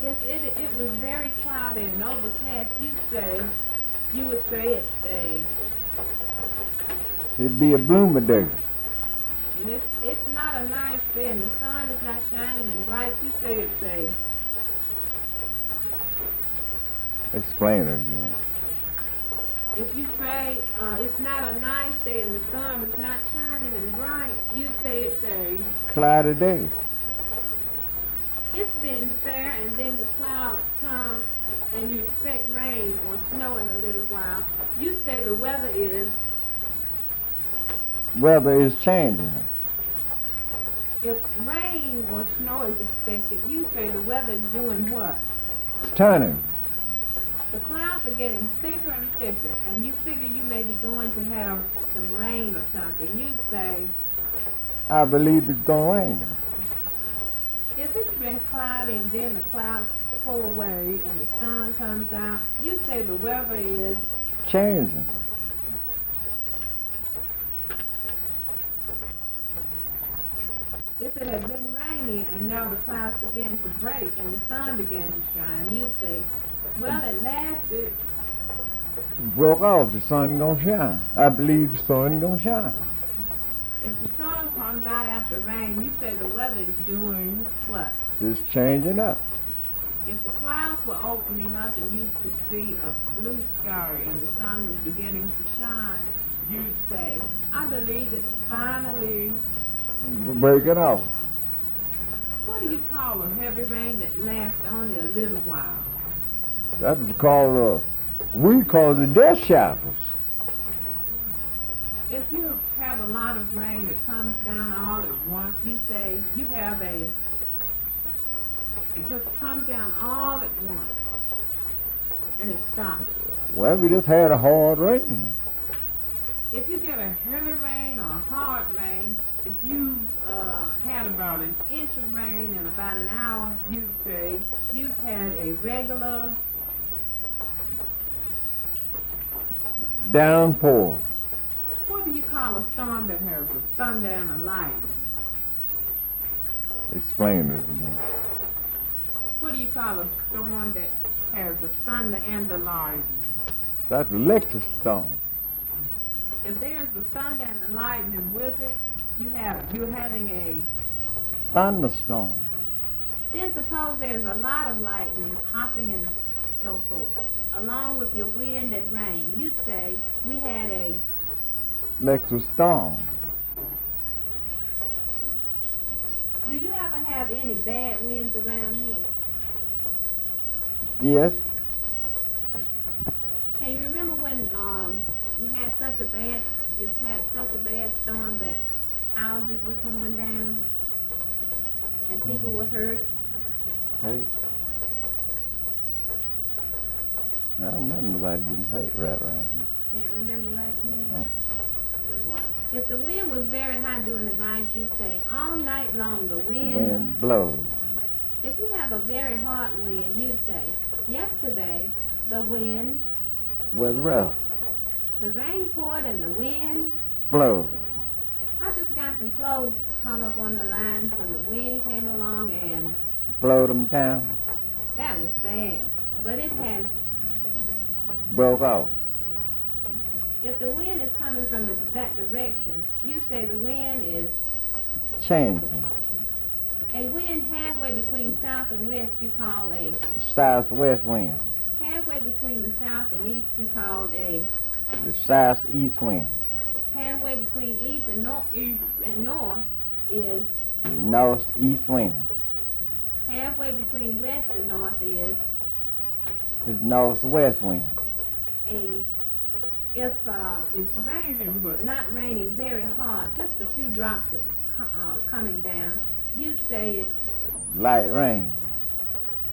If it was very cloudy and overcast, you would say it's a, It'd be a bloomer day. and it's not a nice day and the sun is not shining and bright, you say it's a, Explain it again. if you say it's not a nice day and the sun is not shining and bright, you say it's a, Cloudy day. it's been fair and then the clouds come and you expect rain or snow in a little while. You say the weather is, Weather is changing. if rain or snow is expected, you say the weather is doing what? It's turning. The clouds are getting thicker and thicker, and you figure you may be going to have some rain or something. You'd say, I believe it's gonna rain. if it's been cloudy and then the clouds pull away and the sun comes out, you say the weather is, Changing. if it had been rainy and now the clouds began to break and the sun began to shine, you'd say, well, at last it, Broke off, the sun gonna shine. I believe the sun gonna shine. if the sun comes out after rain, you say the weather is doing what? It's changing up. If the clouds were opening up and you could see a blue sky and the sun was beginning to shine, you'd say, I believe it's finally, Breaking off. what do you call a heavy rain that lasts only a little while? That's what you call, we call the death showers. If you have a lot of rain that comes down all at once, you say you have a, it just comes down all at once and it stops. Well, we just had a hard rain. If you get a heavy rain or a hard rain, if you had about an inch of rain in about an hour, you'd say you've had a regular, Downpour. what do you call a storm that has a thunder and a lightning? Explain it again. What do you call a storm that has a thunder and a lightning? That's electric storm. If there's the thunder and the lightning with it, you're having a, Thunderstorm. then suppose there's a lot of lightning popping and so forth, along with your wind and rain. You'd say we had a, Electric storm. do you ever have any bad winds around here? Yes. Can you remember when you had such a bad storm that houses were torn down and people were hurt? Hey. I don't remember nobody getting hurt right here. Can't remember right now. If the wind was very high during the night, you say all night long the Wind blows. If you have a very hard wind, you'd say yesterday the wind, Was rough. the rain poured and the wind. Blows. I just got some clothes hung up on the lines when the wind came along and Blowed them down. that was bad. But it has, Broke off. if the wind is coming from that direction, you say the wind is Changing. a wind halfway between south and west you call a, Southwest wind. halfway between the south and east you call a, The southeast wind. halfway between east and north is, The northeast wind. halfway between west and north is The northwest wind. a, if it's raining but not raining very hard, just a few drops of coming down, you'd say it's Light rain.